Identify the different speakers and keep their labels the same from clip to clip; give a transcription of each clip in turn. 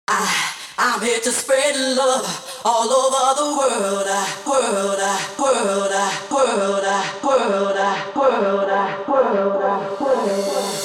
Speaker 1: I'm here to spread love all over the world, world, world, world, world, world, world, world.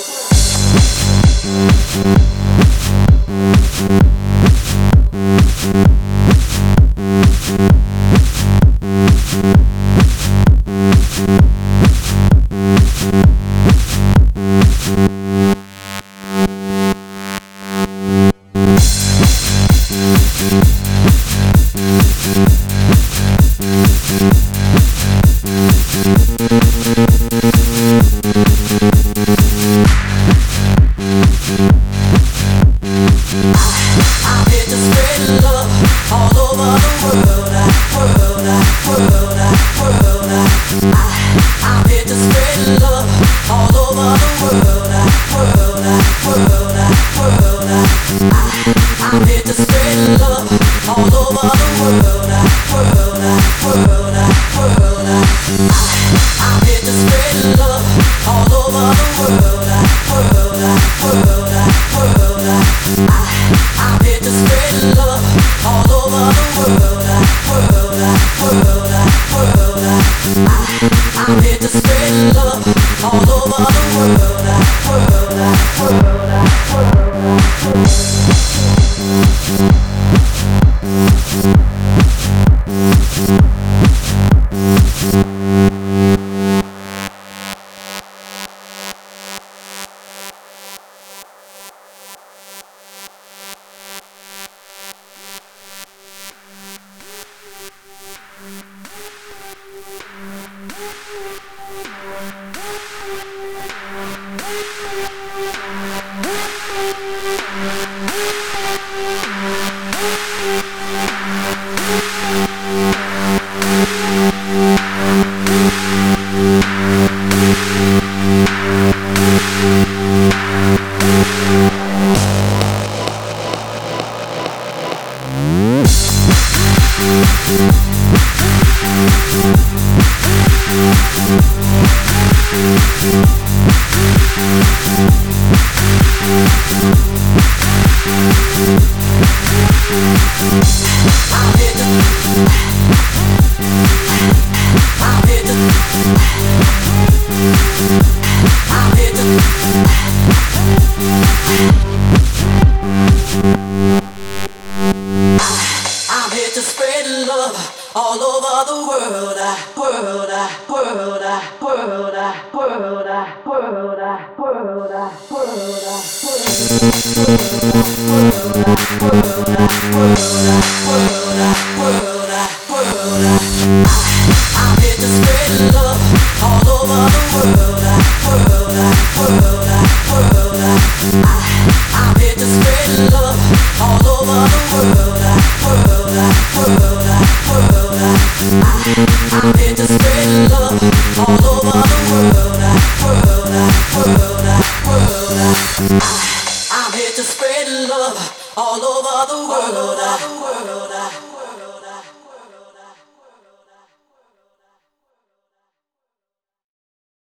Speaker 1: All over the world, world, world, world, world, world, world, I'm here to spread love all over the world, world, world, world. I'm here to spread love all over the world, world, world, world. I'm here to spread love all over the world, world, world, world. I'm here to spread love all over the world, world.